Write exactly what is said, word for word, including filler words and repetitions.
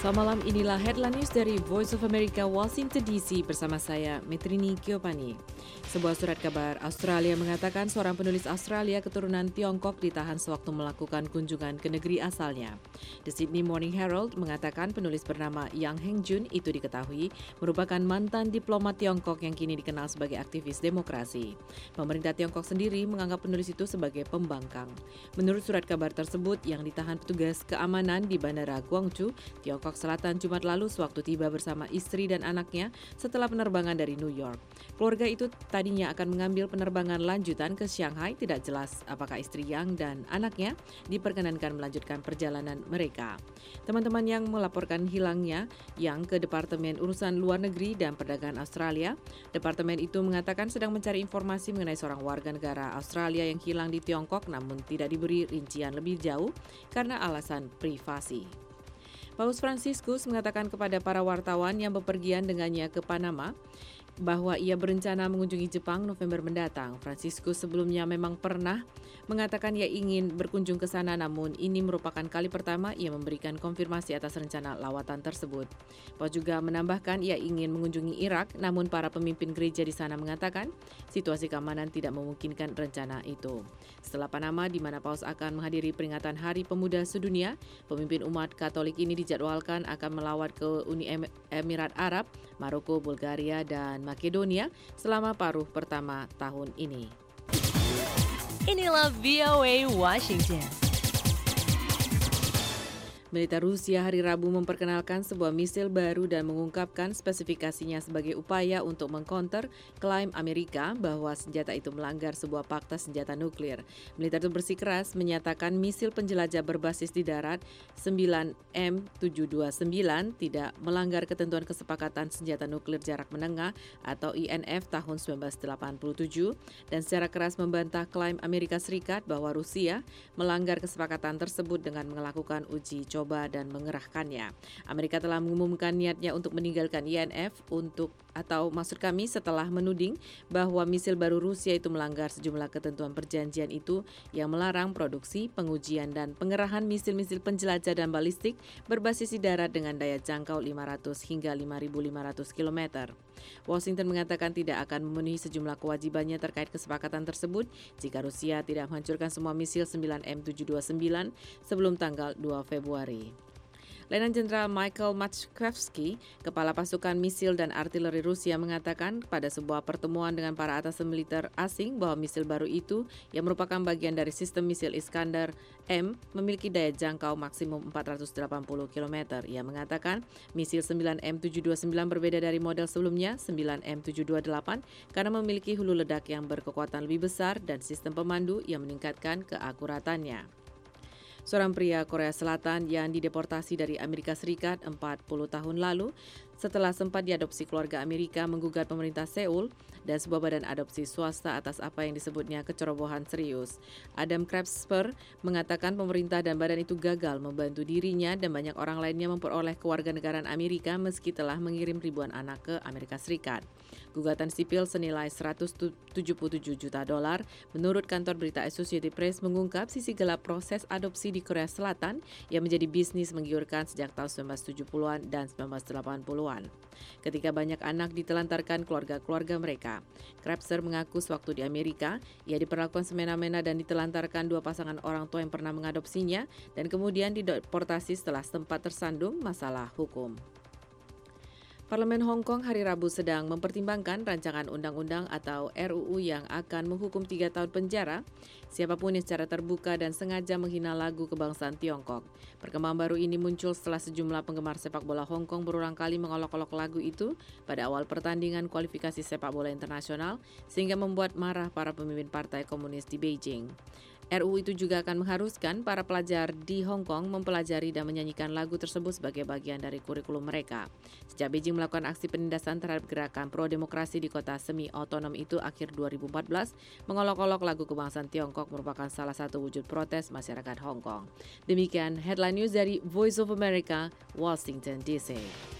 Selamat malam, inilah headline news dari Voice of America Washington D C bersama saya, Metrini Kiopani. Sebuah surat kabar Australia mengatakan seorang penulis Australia keturunan Tiongkok ditahan sewaktu melakukan kunjungan ke negeri asalnya. The Sydney Morning Herald mengatakan penulis bernama Yang Hengjun itu diketahui merupakan mantan diplomat Tiongkok yang kini dikenal sebagai aktivis demokrasi. Pemerintah Tiongkok sendiri menganggap penulis itu sebagai pembangkang. Menurut surat kabar tersebut, yang ditahan petugas keamanan di Bandara Guangzhou, Tiongkok Selatan Jumat lalu sewaktu tiba bersama istri dan anaknya setelah penerbangan dari New York. Keluarga itu tadinya akan mengambil penerbangan lanjutan ke Shanghai. Tidak jelas apakah istri Yang dan anaknya diperkenankan melanjutkan perjalanan mereka. Teman-teman yang melaporkan hilangnya Yang ke Departemen Urusan Luar Negeri dan Perdagangan Australia, departemen itu mengatakan sedang mencari informasi mengenai seorang warga negara Australia yang hilang di Tiongkok namun tidak diberi rincian lebih jauh karena alasan privasi. Paus Fransiskus mengatakan kepada para wartawan yang bepergian dengannya ke Panama bahwa ia berencana mengunjungi Jepang November mendatang. Fransiskus sebelumnya memang pernah mengatakan ia ingin berkunjung ke sana, namun ini merupakan kali pertama ia memberikan konfirmasi atas rencana lawatan tersebut. Paus juga menambahkan ia ingin mengunjungi Irak, namun para pemimpin gereja di sana mengatakan situasi keamanan tidak memungkinkan rencana itu. Setelah Panama, di mana Paus akan menghadiri peringatan Hari Pemuda Sedunia, pemimpin umat Katolik ini dijadwalkan akan melawat ke Uni Emirat Arab, Maroko, Bulgaria, dan Makedonia selama paruh pertama tahun ini. Inilah V O A Washington. Militer Rusia hari Rabu memperkenalkan sebuah misil baru dan mengungkapkan spesifikasinya sebagai upaya untuk mengcounter klaim Amerika bahwa senjata itu melanggar sebuah fakta senjata nuklir. Militer itu bersikeras menyatakan misil penjelajah berbasis di darat sembilan M tujuh dua sembilan tidak melanggar ketentuan kesepakatan senjata nuklir jarak menengah atau I N F tahun seribu sembilan ratus delapan puluh tujuh dan secara keras membantah klaim Amerika Serikat bahwa Rusia melanggar kesepakatan tersebut dengan melakukan uji coba dan mengerahkannya. Amerika telah mengumumkan niatnya untuk meninggalkan I N F untuk atau maksud kami setelah menuding bahwa misil baru Rusia itu melanggar sejumlah ketentuan perjanjian itu yang melarang produksi, pengujian dan pengerahan misil-misil penjelajah dan balistik berbasis di darat dengan daya jangkau lima ratus hingga lima ribu lima ratus kilometer. Washington mengatakan tidak akan memenuhi sejumlah kewajibannya terkait kesepakatan tersebut jika Rusia tidak menghancurkan semua misil sembilan M tujuh dua sembilan sebelum tanggal dua Februari. Letnan Jenderal Michael Matschkevsky, kepala pasukan misil dan artileri Rusia, mengatakan pada sebuah pertemuan dengan para atasan militer asing bahwa misil baru itu yang merupakan bagian dari sistem misil Iskander M memiliki daya jangkau maksimum empat ratus delapan puluh kilometer. Ia mengatakan misil sembilan M tujuh dua sembilan berbeda dari model sebelumnya sembilan M tujuh dua delapan karena memiliki hulu ledak yang berkekuatan lebih besar dan sistem pemandu yang meningkatkan keakuratannya. Seorang pria Korea Selatan yang dideportasi dari Amerika Serikat empat puluh tahun lalu setelah sempat diadopsi keluarga Amerika menggugat pemerintah Seoul dan sebuah badan adopsi swasta atas apa yang disebutnya kecerobohan serius. Adam Krebsper mengatakan pemerintah dan badan itu gagal membantu dirinya dan banyak orang lainnya memperoleh kewarganegaraan Amerika meski telah mengirim ribuan anak ke Amerika Serikat. Gugatan sipil senilai seratus tujuh puluh tujuh juta dolar menurut kantor berita Associated Press mengungkap sisi gelap proses adopsi di Korea Selatan yang menjadi bisnis menggiurkan sejak tahun seribu sembilan ratus tujuh puluhan dan seribu sembilan ratus delapan puluhan. Ketika banyak anak ditelantarkan keluarga-keluarga mereka, Krebser mengaku sewaktu di Amerika, ia diperlakukan semena-mena dan ditelantarkan dua pasangan orang tua yang pernah mengadopsinya dan kemudian dideportasi setelah sempat tersandung masalah hukum. Parlemen Hong Kong hari Rabu sedang mempertimbangkan rancangan undang-undang atau R U U yang akan menghukum tiga tahun penjara siapapun yang secara terbuka dan sengaja menghina lagu kebangsaan Tiongkok. Perkembangan baru ini muncul setelah sejumlah penggemar sepak bola Hong Kong berulang kali mengolok-olok lagu itu pada awal pertandingan kualifikasi sepak bola internasional sehingga membuat marah para pemimpin partai komunis di Beijing. R U U itu juga akan mengharuskan para pelajar di Hong Kong mempelajari dan menyanyikan lagu tersebut sebagai bagian dari kurikulum mereka. Sejak Beijing melakukan aksi penindasan terhadap gerakan pro-demokrasi di kota semi-otonom itu akhir dua ribu empat belas, mengolok-olok lagu kebangsaan Tiongkok merupakan salah satu wujud protes masyarakat Hong Kong. Demikian headline news dari Voice of America, Washington D C.